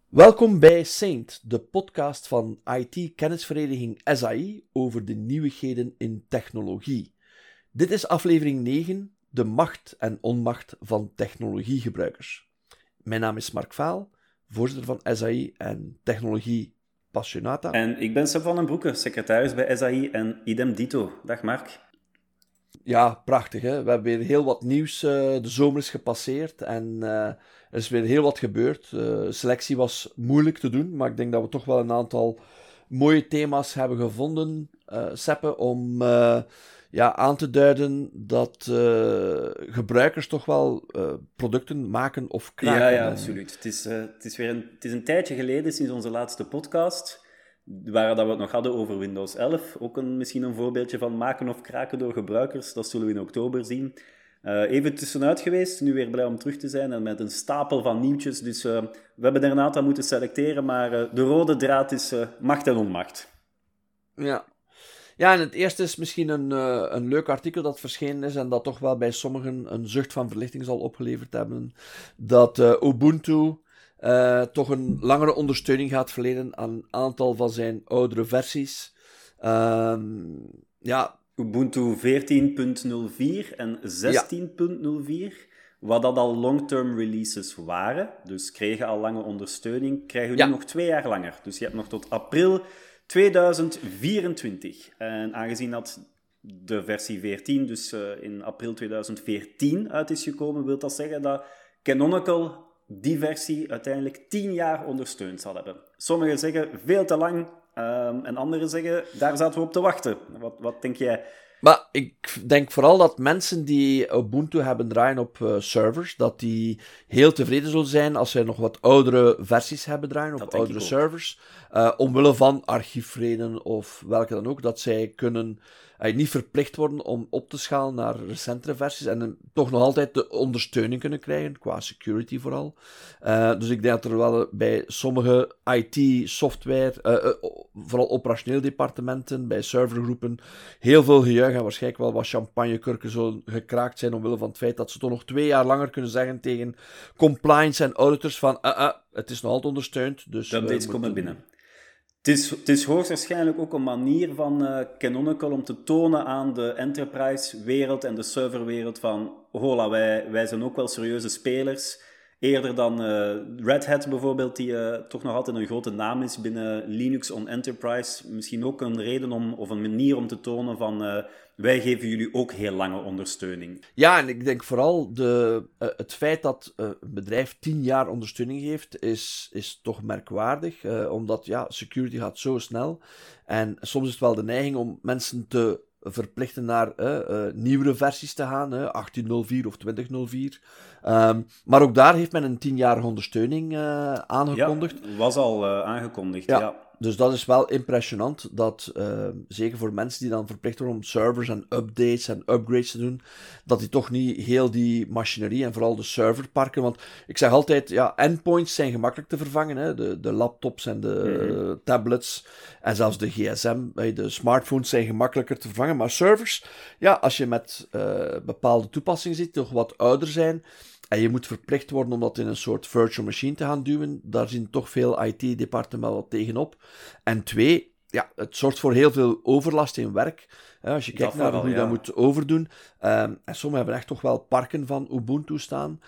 Welkom bij Saint, de podcast van IT-kennisvereniging SAI over de nieuwigheden in technologie. Dit is aflevering 9, de macht en onmacht van technologiegebruikers. Mijn naam is Mark Vaal, voorzitter van SAI en Technologie Passionata. En ik ben Seb van den Broeke, secretaris bij SAI en idem dito. Dag Mark. Ja, prachtig hè. We hebben weer heel wat nieuws. De zomer is gepasseerd en er is weer heel wat gebeurd. Selectie was moeilijk te doen, maar ik denk dat we toch wel een aantal mooie thema's hebben gevonden, Seppe, om aan te duiden dat gebruikers toch wel producten maken of kraken. Ja, absoluut. Het is een tijdje geleden sinds onze laatste podcast, waar dat we het nog hadden over Windows 11. Ook misschien een voorbeeldje van maken of kraken door gebruikers. Dat zullen we in oktober zien. Even tussenuit geweest, nu weer blij om terug te zijn en met een stapel van nieuwtjes. Dus we hebben er een aantal moeten selecteren, maar de rode draad is macht en onmacht. Ja, en het eerste is misschien een leuk artikel dat verschenen is en dat toch wel bij sommigen een zucht van verlichting zal opgeleverd hebben. Dat Ubuntu toch een langere ondersteuning gaat verlenen aan een aantal van zijn oudere versies. Ubuntu 14.04 en 16.04, wat dat al long-term releases waren, dus kregen al lange ondersteuning, krijgen we nu nog 2 jaar langer. Dus je hebt nog tot april 2024. En aangezien dat de versie 14 dus in april 2014 uit is gekomen, wil dat zeggen dat Canonical die versie uiteindelijk 10 jaar ondersteund zal hebben. Sommigen zeggen veel te lang en anderen zeggen daar zaten we op te wachten. Wat denk jij? Maar ik denk vooral dat mensen die Ubuntu hebben draaien op servers, dat die heel tevreden zullen zijn als zij nog wat oudere versies hebben draaien op oudere servers. Omwille van archiefredenen of welke dan ook, dat zij kunnen niet verplicht worden om op te schalen naar recentere versies en toch nog altijd de ondersteuning kunnen krijgen, qua security vooral. Dus ik denk dat er wel bij sommige IT-software, vooral operationeel departementen, bij servergroepen, heel veel gejuich en waarschijnlijk wel wat champagnekurken zullen gekraakt zijn omwille van het feit dat ze toch nog 2 jaar langer kunnen zeggen tegen compliance en auditors van het is nog altijd ondersteund. Dus de updates komen binnen. Het is hoogstwaarschijnlijk ook een manier van Canonical om te tonen aan de enterprise-wereld en de serverwereld van hola, wij zijn ook wel serieuze spelers. Eerder dan Red Hat bijvoorbeeld, die toch nog altijd een grote naam is binnen Linux on Enterprise. Misschien ook een reden of een manier om te tonen van wij geven jullie ook heel lange ondersteuning. Ja, en ik denk vooral het feit dat een bedrijf 10 jaar ondersteuning geeft, is toch merkwaardig. Omdat security gaat zo snel. En soms is het wel de neiging om mensen te verplichten naar nieuwere versies te gaan, 18.04 of 20.04. Maar ook daar heeft men een 10-jarige ondersteuning aangekondigd. Ja, was al aangekondigd, ja. Dus dat is wel impressionant, dat zeker voor mensen die dan verplicht worden om servers en updates en upgrades te doen, dat die toch niet heel die machinerie en vooral de serverparken, want ik zeg altijd, endpoints zijn gemakkelijk te vervangen, hè? De laptops en de tablets en zelfs de gsm, de smartphones zijn gemakkelijker te vervangen, maar servers, als je met bepaalde toepassingen zit, die toch wat ouder zijn, en je moet verplicht worden om dat in een soort virtual machine te gaan duwen. Daar zien toch veel IT-departementen wat tegenop. En 2, het zorgt voor heel veel overlast in werk. Als je kijkt naar hoe je dat moet overdoen. En sommigen hebben echt toch wel parken van Ubuntu staan.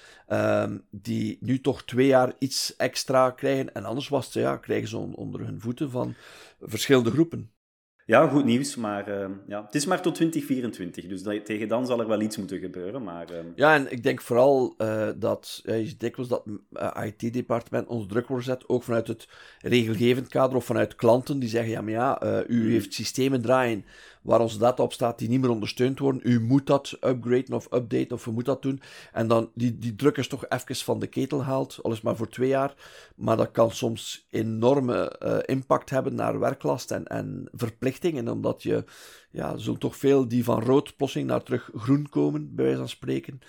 Die nu toch 2 jaar iets extra krijgen. En anders krijgen ze onder hun voeten van verschillende groepen. Ja, goed nieuws, maar het is maar tot 2024, dus tegen dan zal er wel iets moeten gebeuren. Maar, Ja, en ik denk vooral dat je ziet dikwijls dat IT-departement onder druk wordt gezet, ook vanuit het regelgevend kader of vanuit klanten die zeggen, u heeft systemen draaien waar onze data op staat die niet meer ondersteund worden, u moet dat upgraden of updaten of u moet dat doen. En dan die druk is toch even van de ketel gehaald, al is maar voor 2 jaar, maar dat kan soms enorme impact hebben naar werklast en verplichtingen, omdat er zullen toch veel die van rood plotseling naar terug groen komen, bij wijze van spreken.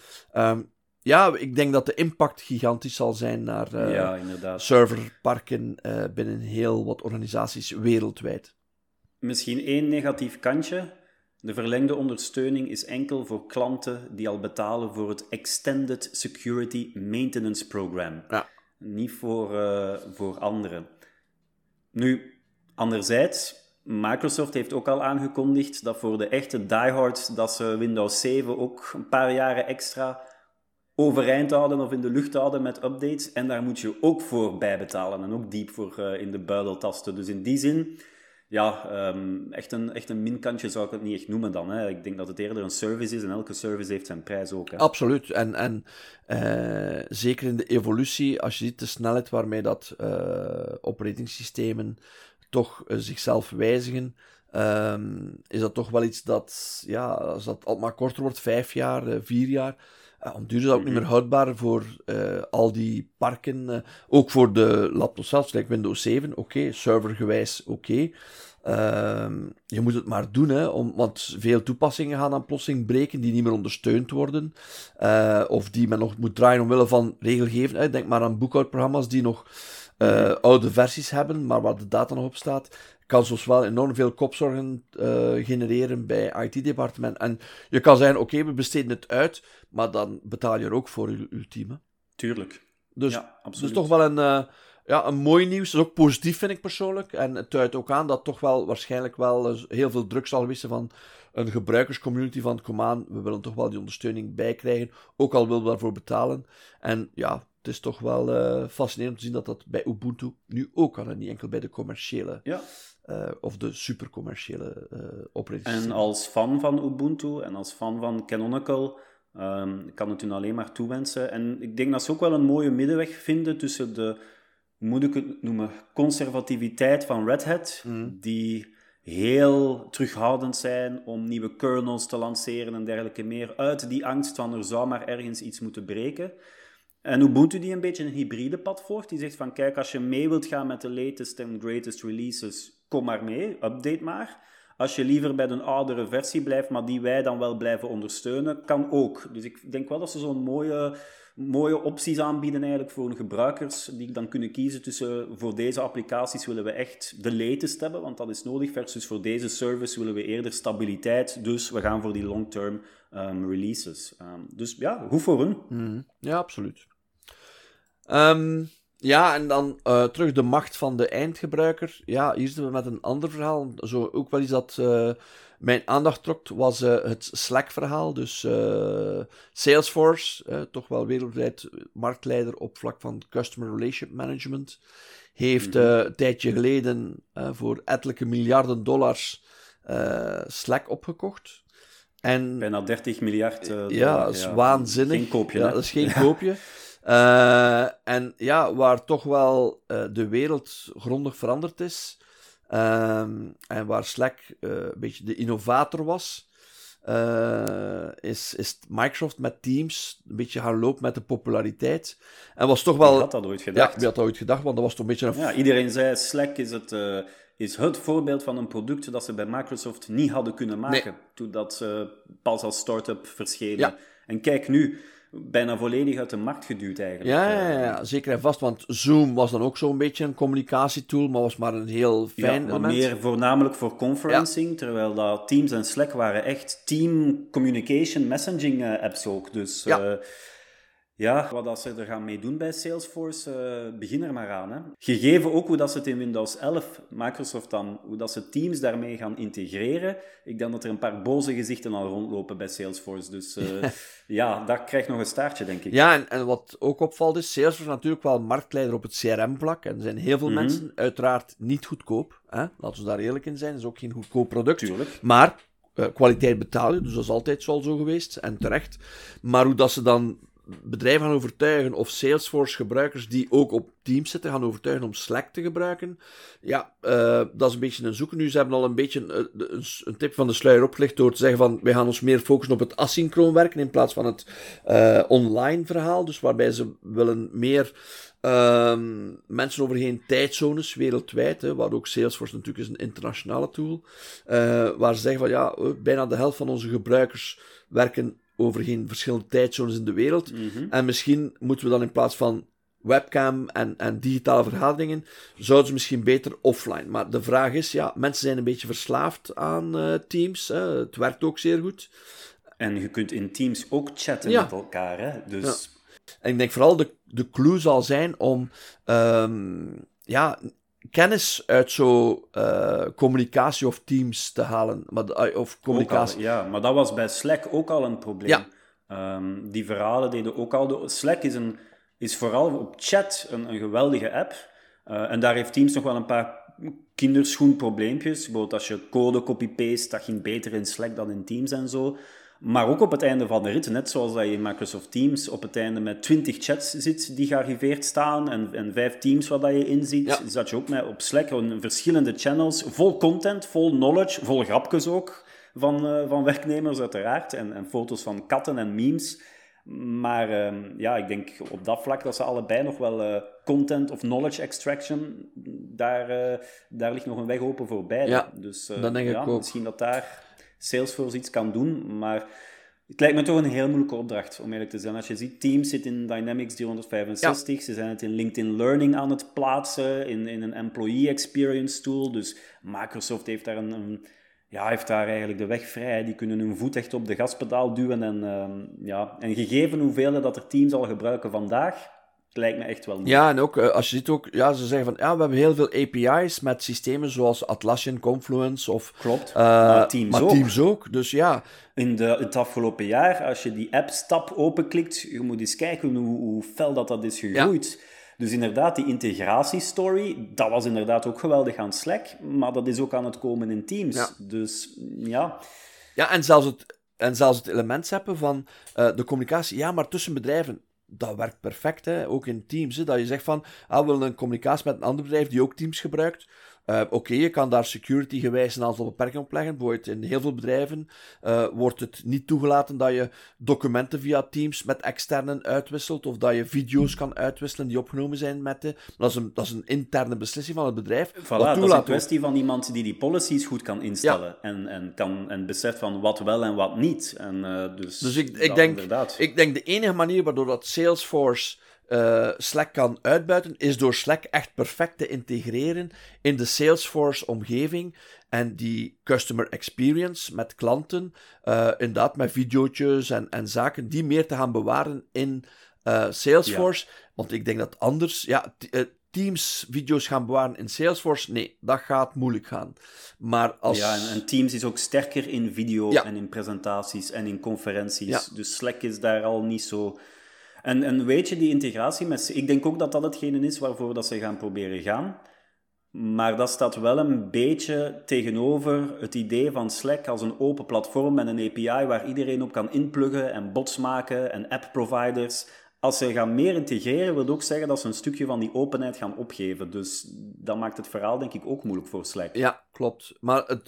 Ik denk dat de impact gigantisch zal zijn naar serverparken binnen heel wat organisaties wereldwijd. Misschien 1 negatief kantje. De verlengde ondersteuning is enkel voor klanten die al betalen voor het Extended Security Maintenance Program. Ja. niet voor anderen. Nu, anderzijds, Microsoft heeft ook al aangekondigd dat voor de echte diehards dat ze Windows 7 ook een paar jaren extra overeind houden of in de lucht houden met updates. En daar moet je ook voor bijbetalen en ook diep voor in de buidel tasten. Dus in die zin, ja, echt een minkantje zou ik het niet echt noemen dan. Hè. Ik denk dat het eerder een service is en elke service heeft zijn prijs ook. Hè. Absoluut. En zeker in de evolutie, als je ziet de snelheid waarmee dat operatingsystemen toch zichzelf wijzigen, is dat toch wel iets dat, ja, als dat al maar korter wordt, 5 jaar, 4 jaar, om duur is dat ook niet meer houdbaar voor al die parken. Ook voor de laptop zelf, like Windows 7, oké, servergewijs, oké. Je moet het maar doen, hè, want veel toepassingen gaan dan plotseling breken die niet meer ondersteund worden. Of die men nog moet draaien omwille van regelgeving. Denk maar aan boekhoudprogramma's die nog oude versies hebben, maar waar de data nog op staat. Kan soms wel enorm veel kopzorgen genereren bij IT-departement. En je kan zeggen, oké, we besteden het uit, maar dan betaal je er ook voor je team. Hè. Tuurlijk. Dus, ja, dus toch wel een mooi nieuws. Dat is ook positief, vind ik persoonlijk. En het duidt ook aan dat toch wel waarschijnlijk wel heel veel druk zal wissen van een gebruikerscommunity van kom aan, we willen toch wel die ondersteuning bijkrijgen, ook al willen we daarvoor betalen. En ja, het is toch wel fascinerend om te zien dat dat bij Ubuntu nu ook kan, en niet enkel bij de commerciële of de supercommerciële operating. En als fan van Ubuntu en als fan van Canonical kan het hun alleen maar toewensen. En ik denk dat ze ook wel een mooie middenweg vinden tussen de, hoe moet ik het noemen, conservativiteit van Red Hat, die heel terughoudend zijn om nieuwe kernels te lanceren en dergelijke meer, uit die angst van er zou maar ergens iets moeten breken. En Ubuntu die een beetje een hybride pad volgt, die zegt van kijk, als je mee wilt gaan met de latest en greatest releases, kom maar mee, update maar. Als je liever bij een oudere versie blijft, maar die wij dan wel blijven ondersteunen, kan ook. Dus ik denk wel dat ze zo'n mooie opties aanbieden eigenlijk voor gebruikers, die dan kunnen kiezen tussen voor deze applicaties willen we echt de latest hebben, want dat is nodig, versus voor deze service willen we eerder stabiliteit, dus we gaan voor die long-term releases. Dus ja, goed voor hun. Ja, absoluut. Ja, en dan terug de macht van de eindgebruiker. Ja, hier zitten we met een ander verhaal. Zo, ook wel iets dat mijn aandacht trok, was het Slack-verhaal. Dus Salesforce, toch wel wereldwijd marktleider op vlak van Customer Relationship Management, heeft een tijdje geleden voor ettelijke miljarden dollars Slack opgekocht. En, bijna 30 miljard dollar. Ja, dat is waanzinnig. Geen koopje. Ja, dat is geen koopje. En ja, waar toch wel de wereld grondig veranderd is. En waar Slack een beetje de innovator was, is Microsoft met Teams een beetje gaan lopen met de populariteit. En was toch wel... Wie had dat ooit gedacht? Ja, wie had dat ooit gedacht, want dat was toch een beetje een... Ja, iedereen zei Slack is het voorbeeld van een product dat ze bij Microsoft niet hadden kunnen maken. Nee. Toen dat ze pas als start-up verschenen. Ja. En kijk nu, bijna volledig uit de markt geduwd eigenlijk. Ja, zeker en vast. Want Zoom was dan ook zo'n beetje een communicatietool, maar was maar een heel fijn maar element. meer voornamelijk voor conferencing, terwijl dat Teams en Slack waren echt team communication messaging apps ook. Dus wat dat ze er gaan mee doen bij Salesforce, begin er maar aan. Hè. Gegeven ook hoe dat ze het in Windows 11, Microsoft dan, hoe dat ze Teams daarmee gaan integreren. Ik denk dat er een paar boze gezichten al rondlopen bij Salesforce. Dus dat krijgt nog een staartje, denk ik. Ja, en wat ook opvalt is, Salesforce is natuurlijk wel marktleider op het CRM-vlak. En er zijn heel veel mensen, uiteraard niet goedkoop. Hè? Laten we daar eerlijk in zijn, het is ook geen goedkoop product. Tuurlijk. Maar kwaliteit betaal je, dus dat is altijd zo geweest, en terecht. Maar hoe dat ze dan bedrijven gaan overtuigen, of Salesforce-gebruikers die ook op Teams zitten, gaan overtuigen om Slack te gebruiken. Ja, dat is een beetje een zoeken. Nu, ze hebben al een beetje een tip van de sluier opgelegd door te zeggen van, wij gaan ons meer focussen op het asynchroon werken in plaats van het online verhaal. Dus waarbij ze willen meer mensen over geen tijdzones wereldwijd, waar ook Salesforce natuurlijk is een internationale tool, waar ze zeggen van, ja, bijna de helft van onze gebruikers werken over geen verschillende tijdzones in de wereld. En misschien moeten we dan in plaats van webcam en digitale vergaderingen, zouden ze misschien beter offline. Maar de vraag is, ja, mensen zijn een beetje verslaafd aan Teams. Het werkt ook zeer goed. En je kunt in Teams ook chatten met elkaar. Hè? Dus En ik denk vooral de clue zal zijn om kennis uit zo'n communicatie of Teams te halen. Of communicatie. Maar dat was bij Slack ook al een probleem. Ja. Die verhalen deden ook al... Slack is vooral op chat een geweldige app. En daar heeft Teams nog wel een paar kinderschoenprobleempjes. Bijvoorbeeld als je code copy-paste, dat ging beter in Slack dan in Teams en zo. Maar ook op het einde van de rit, net zoals dat je in Microsoft Teams op het einde met 20 chats zit die gearchiveerd staan en 5 teams waar dat je in ziet, zat je ook op Slack verschillende channels, vol content, vol knowledge, vol grapjes ook van werknemers uiteraard en foto's van katten en memes. Maar ik denk op dat vlak dat ze allebei nog wel content of knowledge extraction, daar ligt nog een weg open voor beide. Ja, dus dat denk ik ook. Misschien dat daar Salesforce iets kan doen, maar het lijkt me toch een heel moeilijke opdracht, om eerlijk te zijn. Als je ziet, Teams zit in Dynamics 365, ze zijn het in LinkedIn Learning aan het plaatsen, in een employee experience tool, dus Microsoft heeft daar heeft daar eigenlijk de weg vrij. Die kunnen hun voet echt op de gaspedaal duwen. En gegeven hoeveel dat er Teams al gebruiken vandaag, het lijkt me echt wel moeilijk. Ja, en ook, als je ziet ook, ze zeggen van, we hebben heel veel API's met systemen zoals Atlassian, Confluence of... Klopt, maar Teams ook. Dus ja... In het afgelopen jaar, als je die app-stap openklikt, je moet eens kijken hoe fel dat is gegroeid. Ja. Dus inderdaad, die integratiestory, dat was inderdaad ook geweldig aan Slack, maar dat is ook aan het komen in Teams. Ja. Dus ja... Ja, en zelfs het element hebben van de communicatie, maar tussen bedrijven, dat werkt perfect, hè? Ook in Teams. Hè? Dat je zegt van, we willen een communicatie met een ander bedrijf die ook Teams gebruikt. Oké, je kan daar security-gewijs een aantal beperkingen op leggen. Bijvoorbeeld in heel veel bedrijven wordt het niet toegelaten dat je documenten via Teams met externen uitwisselt, of dat je video's kan uitwisselen die opgenomen zijn met de... Dat is een interne beslissing van het bedrijf. Voilà, dat is een kwestie van iemand die policies goed kan instellen en beseft van wat wel en wat niet. Dus ik denk de enige manier waardoor dat Salesforce Slack kan uitbuiten, is door Slack echt perfect te integreren in de Salesforce-omgeving en die customer experience met klanten, inderdaad met video's en zaken, die meer te gaan bewaren in Salesforce. Ja. Want ik denk dat anders... Teams-video's gaan bewaren in Salesforce, nee, dat gaat moeilijk gaan. Maar als... Ja, en Teams is ook sterker in video en in presentaties en in conferenties. Ja. Dus Slack is daar al niet zo... En weet je, die integratie met... Ik denk ook dat dat hetgene is waarvoor dat ze gaan proberen gaan. Maar dat staat wel een beetje tegenover het idee van Slack als een open platform en een API waar iedereen op kan inpluggen en bots maken en app-providers. Als ze gaan meer integreren, wil dat ook zeggen dat ze een stukje van die openheid gaan opgeven. Dus dat maakt het verhaal, denk ik, ook moeilijk voor Slack. Ja, klopt. Maar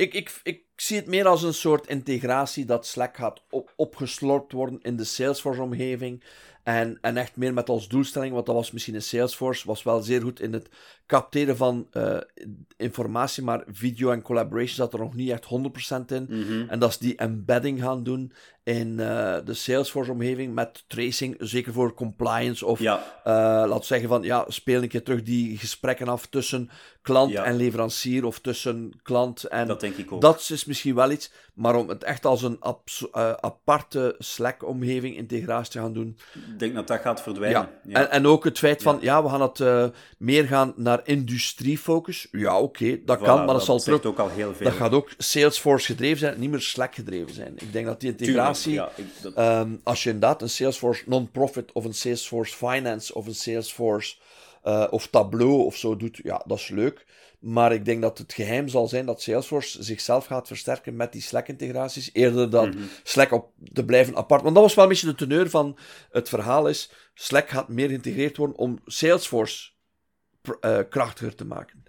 ik zie het meer als een soort integratie dat Slack gaat opgeslorpt worden in de Salesforce-omgeving. En echt meer met als doelstelling, want dat was misschien in Salesforce, was wel zeer goed in het capteren van informatie, maar video en collaboration zat er nog niet echt 100% in. Mm-hmm. En dat is die embedding gaan doen in de Salesforce-omgeving met tracing, zeker voor compliance. Of laten we zeggen van, speel een keer terug die gesprekken af tussen klant en leverancier, of tussen klant en... Dat denk ik ook. Dat is misschien wel iets, maar om het echt als een aparte Slack-omgeving integratie te gaan doen... Ik denk dat dat gaat verdwijnen. Ja. En ook het feit van, we gaan het meer gaan naar industriefocus. Ja, oké, dat kan, maar dat zal terug... ook al heel veel. Dat gaat ook Salesforce gedreven zijn, niet meer Slack gedreven zijn. Ik denk dat die integratie... als je inderdaad een Salesforce non-profit of een Salesforce Finance of een Salesforce of Tableau of zo doet, dat is leuk. Maar ik denk dat het geheim zal zijn dat Salesforce zichzelf gaat versterken met die Slack-integraties, eerder dan Slack te blijven apart. Want dat was wel een beetje de teneur van het verhaal is, Slack gaat meer geïntegreerd worden om Salesforce krachtiger te maken.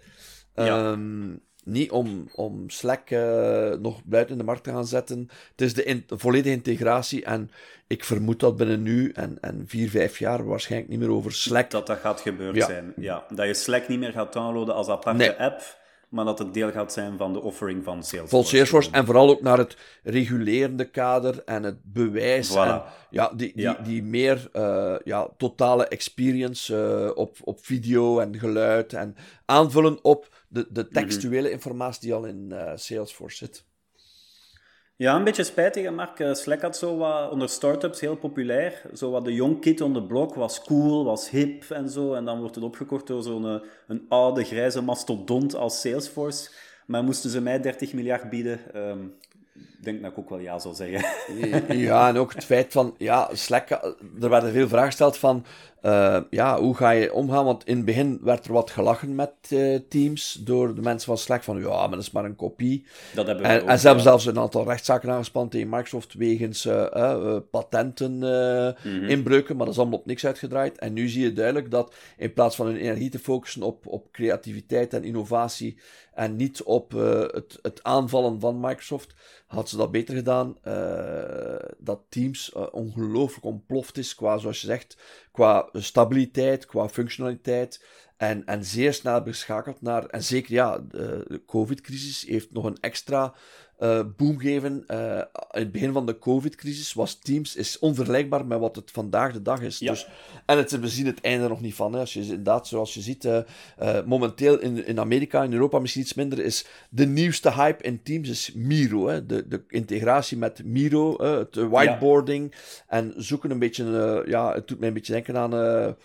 Niet om Slack nog buiten de markt te gaan zetten. Het is de volledige integratie en ik vermoed dat binnen nu en 4-5 jaar waarschijnlijk niet meer over Slack... Dat gaat gebeurd zijn, ja. Dat je Slack niet meer gaat downloaden als aparte app, maar dat het deel gaat zijn van de offering van Salesforce. Van Salesforce en vooral ook naar het regulerende kader en het bewijs. Voilà. En die meer totale experience op video en geluid en aanvullen op de textuele informatie die al in Salesforce zit. Ja, een beetje spijtig, hè, Mark. Slack had zo wat onder startups heel populair. Zo wat de young kid on the block was cool, was hip en zo. En dan wordt het opgekocht door zo'n een oude, grijze mastodont als Salesforce. Maar moesten ze mij 30 miljard bieden, ik denk dat ik ook wel ja zou zeggen. Ja, en ook het feit van, ja, Slack, er werden veel vragen gesteld van, ja, hoe ga je omgaan? Want in het begin werd er wat gelachen met Teams door de mensen van Slack, van, ja, maar dat is maar een kopie. Dat hebben we ook, En ze hebben zelfs een aantal rechtszaken aangespannen tegen Microsoft wegens patenten inbreuken, maar dat is allemaal op niks uitgedraaid. En nu zie je duidelijk dat in plaats van hun energie te focussen op creativiteit en innovatie en niet op het aanvallen van Microsoft, had ze dat beter gedaan. Dat Teams ongelooflijk ontploft is qua, zoals je zegt, qua stabiliteit, qua functionaliteit. En zeer snel beschakeld naar... En zeker, ja, de COVID-crisis heeft nog een extra boom gegeven. In het begin van de COVID-crisis was Teams is onvergelijkbaar met wat het vandaag de dag is. Ja. Dus, en we zien het einde nog niet van. Hè. Als je, inderdaad, zoals je ziet, momenteel in Amerika, in Europa misschien iets minder, is de nieuwste hype in Teams is Miro. Hè. De integratie met Miro, het whiteboarding. Ja. En zoeken een beetje... ja, het doet mij een beetje denken aan...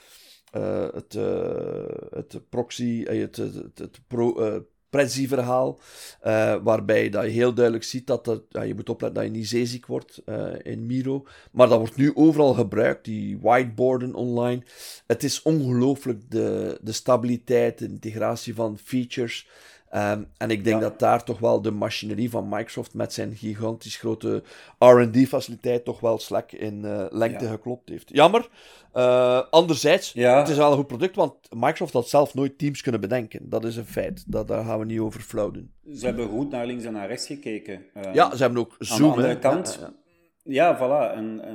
het proxy, het Prezi-verhaal, waarbij dat je heel duidelijk ziet dat je moet opletten dat je niet zeeziek wordt in Miro. Maar dat wordt nu overal gebruikt, die whiteboarden online. Het is ongelooflijk de stabiliteit, de integratie van features. En ik denk dat daar toch wel de machinerie van Microsoft met zijn gigantisch grote R&D-faciliteit toch wel Slack in lengte geklopt heeft. Jammer. Anderzijds, het is wel een goed product, want Microsoft had zelf nooit Teams kunnen bedenken. Dat is een feit. Daar gaan we niet over flauw doen. Ze hebben goed naar links en naar rechts gekeken. Ja, ze hebben ook Zoom. Aan de andere kant... Ja, voilà.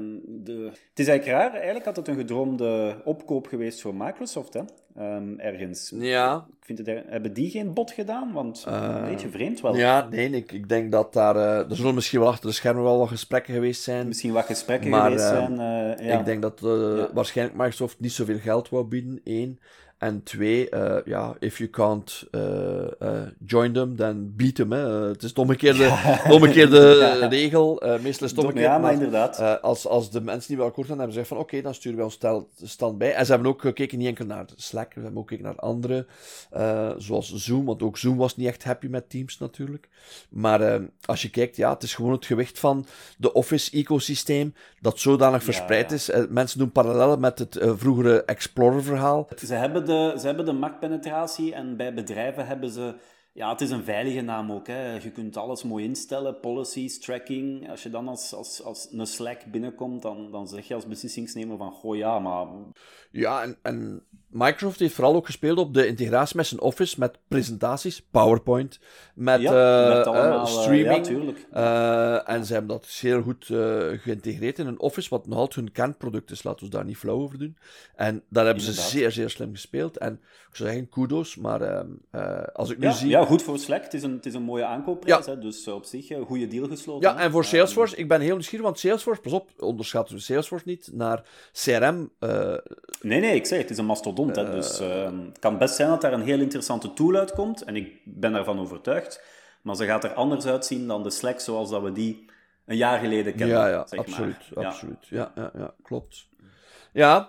Het is eigenlijk raar. Eigenlijk had het een gedroomde opkoop geweest voor Microsoft, hè? Ergens. Ja. Ik vind hebben die geen bod gedaan? Want een beetje vreemd wel. Ja, nee, ik denk dat daar... er zullen misschien wel achter de schermen wel wat gesprekken geweest zijn. Misschien wat gesprekken geweest zijn. Ja. Ik denk dat waarschijnlijk Microsoft niet zoveel geld wou bieden, 1. En 2, if you can't join them, then beat them. Hè. Het is de omgekeerde regel. Meestal is het omgekeerd. Ja, maar inderdaad. Als de mensen niet wel akkoord gaan, hebben ze gezegd van oké, dan sturen wij ons stand bij. En ze hebben ook gekeken niet enkel naar Slack, ze hebben ook gekeken naar andere, zoals Zoom, want ook Zoom was niet echt happy met Teams natuurlijk. Maar als je kijkt, het is gewoon het gewicht van de Office-ecosysteem dat zodanig verspreid is. Mensen doen parallellen met het vroegere Explorer-verhaal. Ze hebben de marktpenetratie en bij bedrijven hebben ze... Ja, het is een veilige naam ook. Hè. Je kunt alles mooi instellen, policies, tracking. Als je dan als een Slack binnenkomt, dan zeg je als beslissingsnemer van... Goh, ja, maar... Ja, en Microsoft heeft vooral ook gespeeld op de integratie met zijn Office, met presentaties, PowerPoint, met streaming. Tuurlijk. En ze hebben dat zeer goed geïntegreerd in een Office, wat nog altijd hun kernproduct is. Laten we daar niet flauw over doen. En daar hebben ze zeer, zeer slim gespeeld. En ik zou zeggen, kudos, maar als ik nu zie... Ja, goed voor Slack. Het is een mooie aankoopprijs, hè, dus op zich een goede deal gesloten. Ja, en voor Salesforce, ik ben heel nieuwsgierig, want Salesforce, pas op, onderschatten we Salesforce niet, naar CRM... Nee, ik zeg, het is een mastodont. Dus het kan best zijn dat daar een heel interessante tool uitkomt. En ik ben daarvan overtuigd. Maar ze gaat er anders uitzien dan de Slack zoals dat we die een jaar geleden kenden. Ja, zeg absoluut. maar. Absoluut. Ja, klopt. Ja,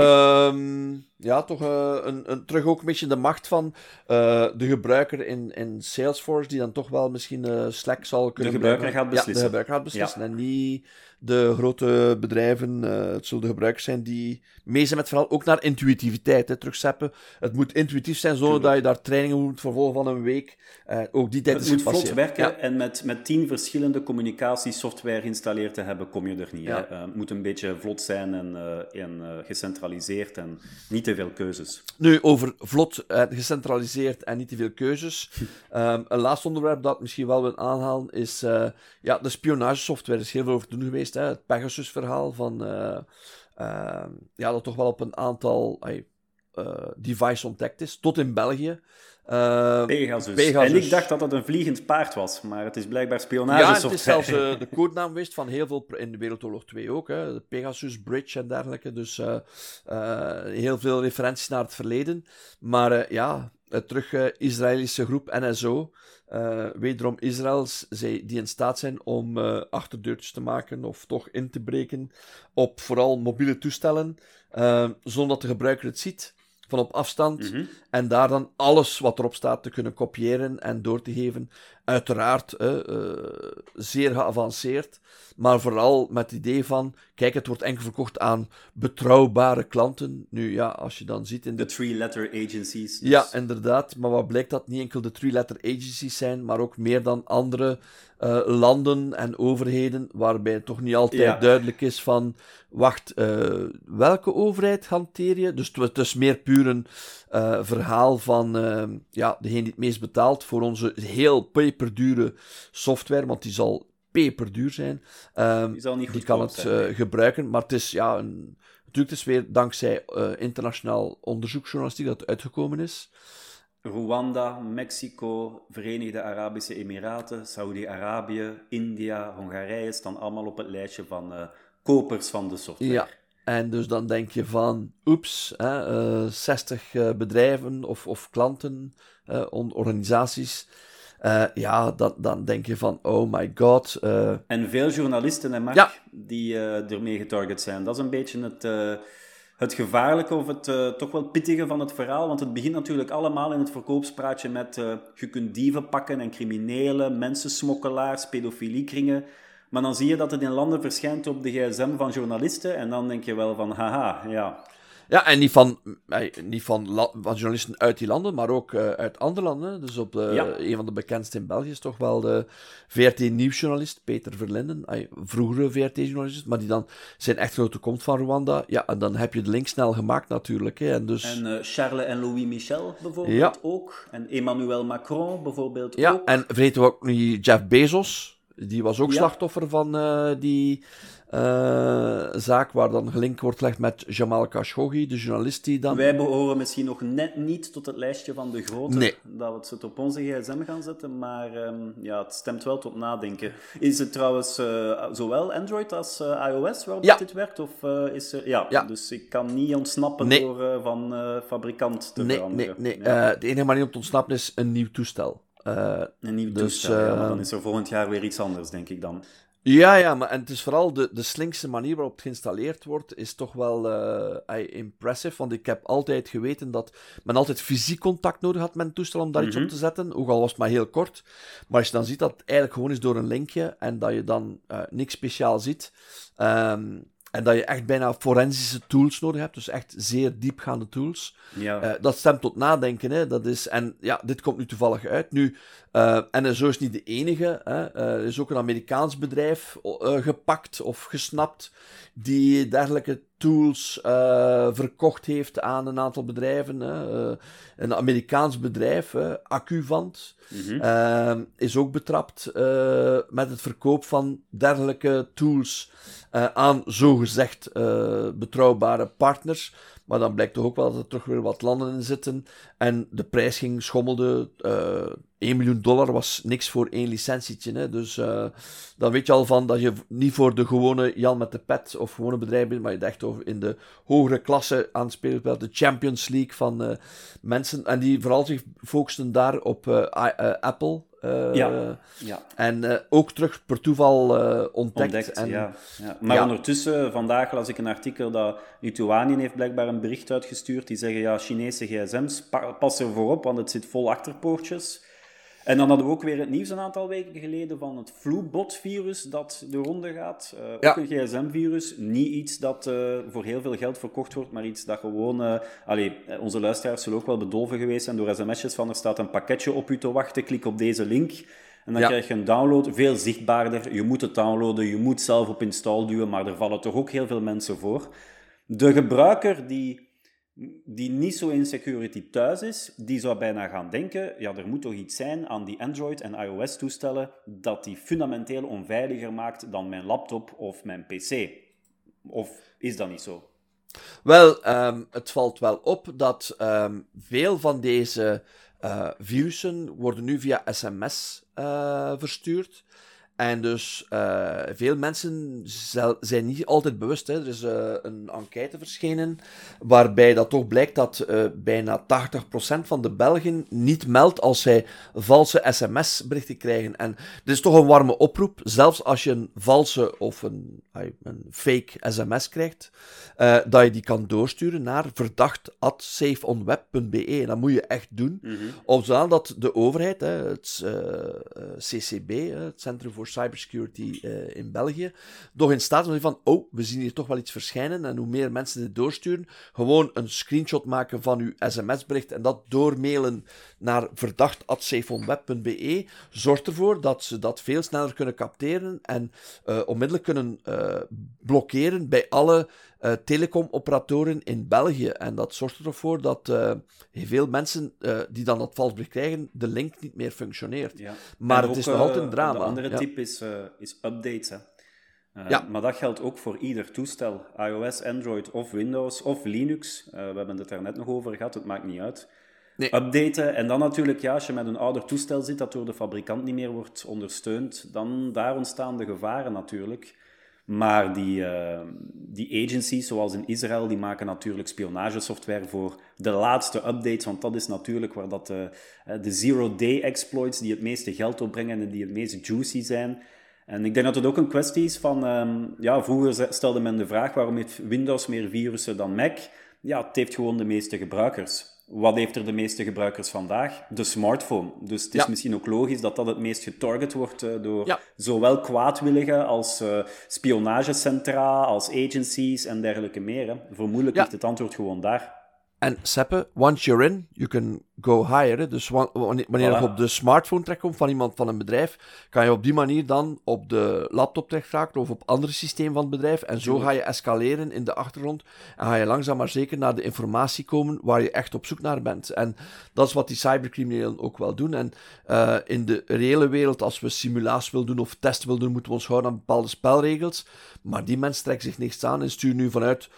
toch terug ook een beetje de macht van de gebruiker in Salesforce, die dan toch wel misschien Slack zal kunnen gebruiker gaat beslissen. Ja, de gebruiker gaat beslissen. En niet de grote bedrijven. Het zullen de gebruikers zijn die mee zijn met vooral ook naar intuïtiviteit. Terugzeppen. Het moet intuïtief zijn, zonder dat je daar trainingen moet vervolgen van een week. Ook die tijd het is moet gepasseerd. vlot werken en met 10 verschillende communicatiesoftware geïnstalleerd te hebben, kom je er niet. Ja. Het moet een beetje vlot zijn en gecentraliseerd en niet te veel keuzes. Nu, over vlot, gecentraliseerd en niet te veel keuzes. Een laatste onderwerp dat ik misschien wel wil aanhalen is de spionagesoftware. Er is heel veel over te doen geweest. Hè? Het Pegasus-verhaal van... dat toch wel op een aantal devices ontdekt is. Tot in België. Pegasus. En ik dacht dat het een vliegend paard was, maar het is blijkbaar spionagesoftware. Ja, het is zelfs de codenaam geweest van heel veel... In de Wereldoorlog 2 ook, hè, de Pegasus Bridge en dergelijke. Dus heel veel referenties naar het verleden. Maar terug Israëlische groep NSO. Wederom Israëls, die in staat zijn om achterdeurtjes te maken of toch in te breken op vooral mobiele toestellen, zonder dat de gebruiker het ziet, van op afstand, en daar dan alles wat erop staat te kunnen kopiëren en door te geven. Uiteraard zeer geavanceerd, maar vooral met het idee van, kijk, het wordt enkel verkocht aan betrouwbare klanten. Nu ja, als je dan ziet in de three-letter agencies. Dus... Ja, inderdaad, maar wat blijkt dat niet enkel de three-letter agencies zijn, maar ook meer dan andere landen en overheden, waarbij het toch niet altijd duidelijk is van, wacht, welke overheid hanteer je? Dus het is meer puur een verhaal van degene die het meest betaalt voor onze heel peperdure software, want die zal peperduur zijn. Die kan het gebruiken, maar het is natuurlijk, het is weer dankzij internationaal onderzoeksjournalistiek dat het uitgekomen is. Rwanda, Mexico, Verenigde Arabische Emiraten, Saudi-Arabië, India, Hongarije staan allemaal op het lijstje van kopers van de software. Ja, en dus dan denk je van, 60 bedrijven of klanten, organisaties. Dan denk je van, oh my god. En veel journalisten en Mark, die ermee getarget zijn. Dat is een beetje het gevaarlijke of het toch wel pittige van het verhaal. Want het begint natuurlijk allemaal in het verkoopspraatje met je kunt dieven pakken en criminelen, mensensmokkelaars, pedofiliekringen. Maar dan zie je dat het in landen verschijnt op de gsm van journalisten. En dan denk je wel van, haha, ja... Ja, en niet van journalisten uit die landen, maar ook uit andere landen. Dus een van de bekendste in België is toch wel de VRT-nieuwsjournalist Peter Verlinden. Vroegere VRT-journalist, maar die dan zijn echtgenote komt van Rwanda. Ja, en dan heb je de link snel gemaakt natuurlijk. Hè, en Charles en Louis Michel bijvoorbeeld ook. En Emmanuel Macron bijvoorbeeld ook. Ja, en vergeten we ook niet Jeff Bezos. Die was ook slachtoffer van die... zaak waar dan gelinkt wordt gelegd met Jamal Khashoggi, de journalist die dan... Wij behoren misschien nog net niet tot het lijstje van de grote, dat we het op onze gsm gaan zetten, maar het stemt wel tot nadenken. Is het trouwens zowel Android als iOS waarop dit werkt? Of is er... Ja, dus ik kan niet ontsnappen door van fabrikant te veranderen. Nee. De enige manier om te ontsnappen is een nieuw toestel. Een nieuw toestel, maar dan is er volgend jaar weer iets anders, denk ik dan. Ja, maar en het is vooral de slinkste manier waarop het geïnstalleerd wordt, is toch wel impressive. Want ik heb altijd geweten dat men altijd fysiek contact nodig had met een toestel om daar iets op te zetten. Ook al was het maar heel kort. Maar als je dan ziet dat het eigenlijk gewoon is door een linkje en dat je dan niks speciaal ziet. En dat je echt bijna forensische tools nodig hebt. Dus echt zeer diepgaande tools. Ja. Dat stemt tot nadenken. Hè. Dit komt nu toevallig uit. Nu, NSO is niet de enige. Hè. Er is ook een Amerikaans bedrijf gepakt of gesnapt die dergelijke tools verkocht heeft aan een aantal bedrijven. Een Amerikaans bedrijf, Accuvant, is ook betrapt met het verkoop van dergelijke tools aan zogezegd betrouwbare partners. Maar dan blijkt toch ook wel dat er terug weer wat landen in zitten. En de prijs schommelde. $1 miljoen was niks voor 1 licentietje. Hè. Dus dan weet je al van dat je niet voor de gewone Jan met de pet of gewone bedrijf bent, maar je echt over in de hogere klasse aanspeelt bij de Champions League van mensen. En die vooral zich focusten daar op Apple. En ook terug per toeval ontdekt. Maar ondertussen, vandaag las ik een artikel dat Lituanië heeft blijkbaar een bericht uitgestuurd. Die zeggen, Chinese gsm's, pas ervoor op, want het zit vol achterpoortjes. En dan hadden we ook weer het nieuws een aantal weken geleden van het Flubot-virus dat de ronde gaat. Ook een gsm-virus. Niet iets dat voor heel veel geld verkocht wordt, maar iets dat gewoon... onze luisteraars zullen ook wel bedolven geweest zijn door sms'jes van er staat een pakketje op u te wachten, klik op deze link. En dan krijg je een download, veel zichtbaarder. Je moet het downloaden, je moet zelf op install duwen, maar er vallen toch ook heel veel mensen voor. De gebruiker die niet zo in security thuis is, die zou bijna gaan denken, er moet toch iets zijn aan die Android- en iOS-toestellen dat die fundamenteel onveiliger maakt dan mijn laptop of mijn pc. Of is dat niet zo? Wel, het valt wel op dat veel van deze virussen worden nu via sms verstuurd. En dus veel mensen zijn niet altijd bewust. Hè. Er is een enquête verschenen waarbij dat toch blijkt dat bijna 80% van de Belgen niet meldt als zij valse sms-berichten krijgen. En dit is toch een warme oproep. Zelfs als je een valse of een fake sms krijgt, dat je die kan doorsturen naar verdacht@safeonweb.be. En dat moet je echt doen. Zodat de overheid, het CCB, het Centrum voor Cybersecurity in België, toch in staat is van, we zien hier toch wel iets verschijnen. En hoe meer mensen dit doorsturen, gewoon een screenshot maken van uw sms-bericht en dat doormailen naar verdacht@safeonweb.be, zorgt ervoor dat ze dat veel sneller kunnen capteren en onmiddellijk kunnen blokkeren bij alle telecomoperatoren in België. En dat zorgt ervoor dat veel mensen die dan dat vals bericht krijgen, de link niet meer functioneert. Ja. Maar het is nog altijd een drama. De andere tip is updates. Hè. Maar dat geldt ook voor ieder toestel. iOS, Android of Windows of Linux. We hebben het daar net nog over gehad, het maakt niet uit. Nee. Updaten. En dan natuurlijk, als je met een ouder toestel zit dat door de fabrikant niet meer wordt ondersteund, dan daar ontstaan de gevaren natuurlijk. Maar die agencies, zoals in Israël, die maken natuurlijk spionagesoftware voor de laatste updates, want dat is natuurlijk waar dat de zero-day exploits die het meeste geld opbrengen en die het meest juicy zijn. En ik denk dat het ook een kwestie is van, vroeger stelde men de vraag, waarom heeft Windows meer virussen dan Mac? Ja, het heeft gewoon de meeste gebruikers. Wat heeft er de meeste gebruikers vandaag? De smartphone. Dus het is misschien ook logisch dat dat het meest getarget wordt door zowel kwaadwilligen als spionagecentra, als agencies en dergelijke meer. Hè. Vermoedelijk ligt het antwoord gewoon daar. En Seppe, once you're in, you can go higher. Hè. Dus wanneer je op de smartphone terechtkomt van iemand van een bedrijf, kan je op die manier dan op de laptop terecht of op andere systeem van het bedrijf. En zo ga je escaleren in de achtergrond. En ga je langzaam maar zeker naar de informatie komen waar je echt op zoek naar bent. En dat is wat die cybercriminelen ook wel doen. En in de reële wereld, als we simulaties willen doen of tests willen doen, moeten we ons houden aan bepaalde spelregels. Maar die mensen trekken zich niks aan en sturen nu vanuit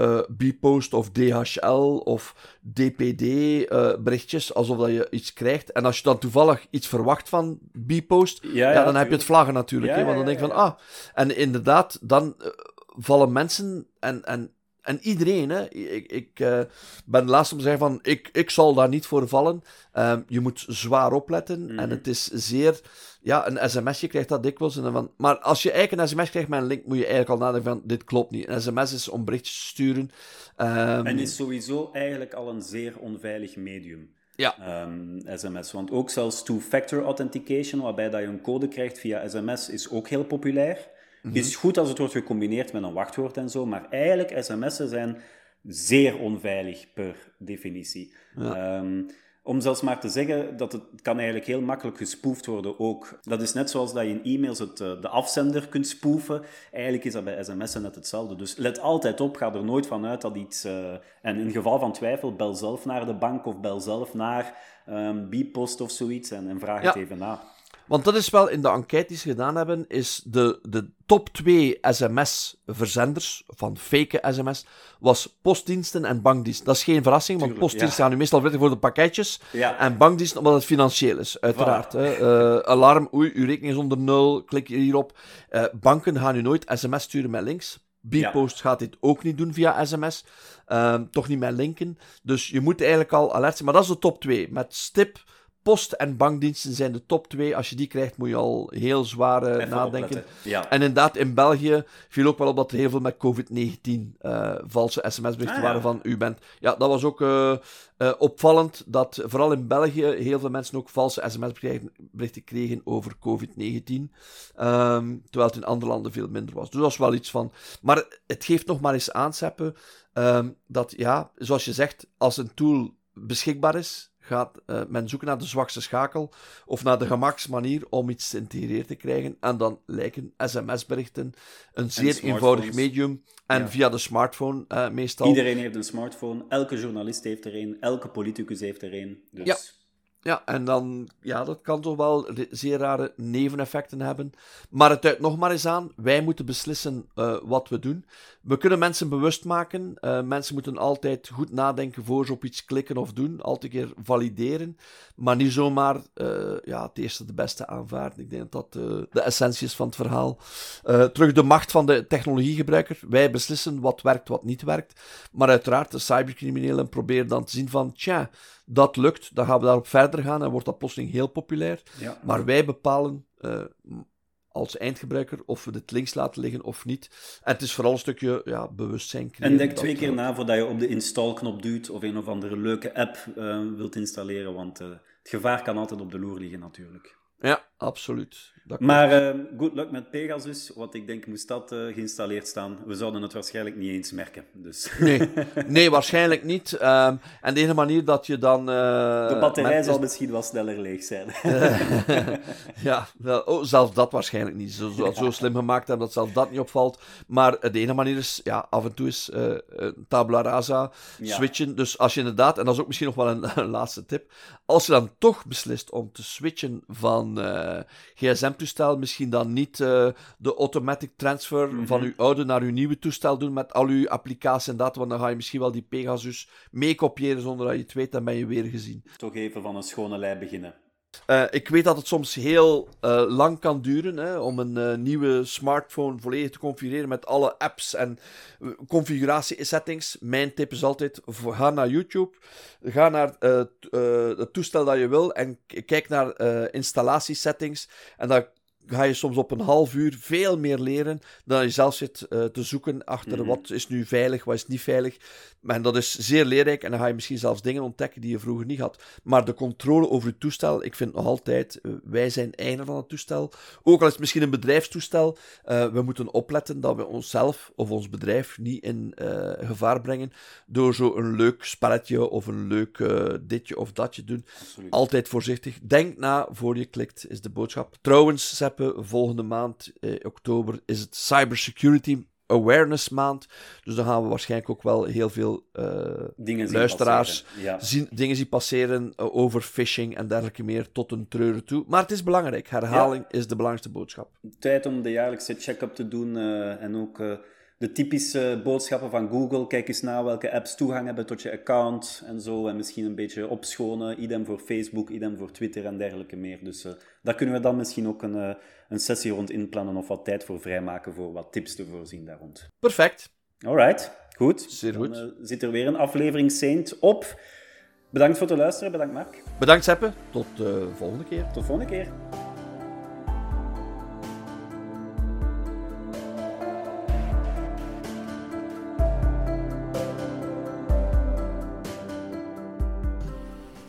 Bpost of DHL of DPD berichtjes, alsof dat je iets krijgt. En als je dan toevallig iets verwacht van Bpost, dan heb je het vlaggen natuurlijk. Want dan denk je van, En inderdaad, dan vallen mensen en iedereen, hè. Ik ben de laatste om te zeggen van, ik zal daar niet voor vallen. Je moet zwaar opletten. En het is zeer... Ja, een sms'je krijgt dat dikwijls. Maar als je eigenlijk een sms krijgt met een link, moet je eigenlijk al nadenken van, dit klopt niet. Een sms is om berichtjes te sturen. En is sowieso eigenlijk al een zeer onveilig medium. Ja. SMS. Want ook zelfs two-factor authentication, waarbij dat je een code krijgt via sms, is ook heel populair. Is goed als het wordt gecombineerd met een wachtwoord en zo, maar eigenlijk sms'en zijn zeer onveilig per definitie. Ja. Om zelfs maar te zeggen dat het kan eigenlijk heel makkelijk gespoefd worden ook. Dat is net zoals dat je in e-mails de afzender kunt spoefen. Eigenlijk is dat bij sms'en net hetzelfde. Dus let altijd op, ga er nooit van uit dat iets... en in geval van twijfel, bel zelf naar de bank of bel zelf naar Bpost of zoiets en vraag het even na. Want dat is wel, in de enquête die ze gedaan hebben, is de top 2 sms-verzenders van fake sms, was postdiensten en bankdiensten. Dat is geen verrassing, want postdiensten gaan nu meestal verder voor de pakketjes. Ja. En bankdiensten omdat het financieel is, uiteraard. Alarm, uw rekening is onder 0, klik hierop. Banken gaan nu nooit sms sturen met links. Bpost gaat dit ook niet doen via sms. Toch niet met linken. Dus je moet eigenlijk al alert zijn. Maar dat is de top 2. Met stip... Post- en bankdiensten zijn de top 2. Als je die krijgt, moet je al heel zwaar nadenken. Ja. En inderdaad, in België viel ook wel op dat er heel veel met COVID-19 valse sms-berichten waren van u bent. Ja, dat was ook opvallend, dat vooral in België heel veel mensen ook valse sms-berichten kregen over COVID-19. Terwijl het in andere landen veel minder was. Dus dat is wel iets van... Maar het geeft nog maar eens aan, Seppe, dat, zoals je zegt, als een tool beschikbaar is, gaat men zoeken naar de zwakste schakel of naar de gemaksmanier om iets geïntegreerd te krijgen. En dan lijken sms-berichten een zeer eenvoudig medium. En via de smartphone meestal. Iedereen heeft een smartphone. Elke journalist heeft er een. Elke politicus heeft er een. Dus... Ja, en dan, dat kan toch wel zeer rare neveneffecten hebben. Maar het duidt nog maar eens aan, wij moeten beslissen wat we doen. We kunnen mensen bewust maken. Mensen moeten altijd goed nadenken voor ze op iets klikken of doen. Altijd een keer valideren. Maar niet zomaar het eerste de beste aanvaarden. Ik denk dat dat de essentie is van het verhaal. Terug de macht van de technologiegebruiker. Wij beslissen wat werkt, wat niet werkt. Maar uiteraard, de cybercriminelen proberen dan te zien van, dat lukt, dan gaan we daarop verder gaan en wordt dat plotseling heel populair. Ja. Maar wij bepalen als eindgebruiker of we dit links laten liggen of niet. En het is vooral een stukje bewustzijn creëren. En denk 2 keer na voordat je op de install-knop duwt of een of andere leuke app wilt installeren, want het gevaar kan altijd op de loer liggen natuurlijk. Ja, absoluut. Maar good luck met Pegasus, want ik denk, moest dat geïnstalleerd staan, we zouden het waarschijnlijk niet eens merken. Dus. Nee, waarschijnlijk niet. En de enige manier dat je dan... de batterij zal misschien wel sneller leeg zijn. Zelfs dat waarschijnlijk niet. Zo slim gemaakt hebben dat zelfs dat niet opvalt. Maar de enige manier is, af en toe is tabula rasa switchen. Dus als je inderdaad, en dat is ook misschien nog wel een laatste tip, als je dan toch beslist om te switchen van gsm-toestel, misschien dan niet de automatic transfer van uw oude naar uw nieuwe toestel doen met al uw applicaties en dat, want dan ga je misschien wel die Pegasus meekopiëren zonder dat je het weet, dan ben je weer gezien. Toch even van een schone lei beginnen. Ik weet dat het soms heel lang kan duren om een nieuwe smartphone volledig te configureren met alle apps en configuratie-settings. Mijn tip is altijd, ga naar YouTube, ga naar het toestel dat je wil en kijk naar installatiesettings en dan ga je soms op een half uur veel meer leren dan je zelf zit te zoeken achter wat is nu veilig, wat is niet veilig. En dat is zeer leerrijk en dan ga je misschien zelfs dingen ontdekken die je vroeger niet had. Maar de controle over je toestel, ik vind nog altijd, wij zijn eigenaar van het toestel. Ook al is het misschien een bedrijfstoestel, we moeten opletten dat we onszelf of ons bedrijf niet in gevaar brengen door zo'n leuk spelletje of een leuk ditje of datje doen. Absoluut. Altijd voorzichtig. Denk na voor je klikt, is de boodschap. Trouwens, volgende maand, oktober, is het Cybersecurity Awareness maand. Dus dan gaan we waarschijnlijk ook wel heel veel luisteraars dingen zien passeren over phishing en dergelijke meer tot een treuren toe. Maar het is belangrijk. Herhaling is de belangrijkste boodschap. Tijd om de jaarlijkse check-up te doen en ook de typische boodschappen van Google. Kijk eens na welke apps toegang hebben tot je account en zo. En misschien een beetje opschonen. Idem voor Facebook, idem voor Twitter en dergelijke meer. Dus daar kunnen we dan misschien ook een sessie rond inplannen of wat tijd voor vrijmaken voor wat tips te voorzien daar rond. Perfect. Alright, goed. Zeer goed. Dan zit er weer een aflevering Saint op. Bedankt voor het luisteren. Bedankt Mark. Bedankt Seppe. Tot de volgende keer. Tot volgende keer.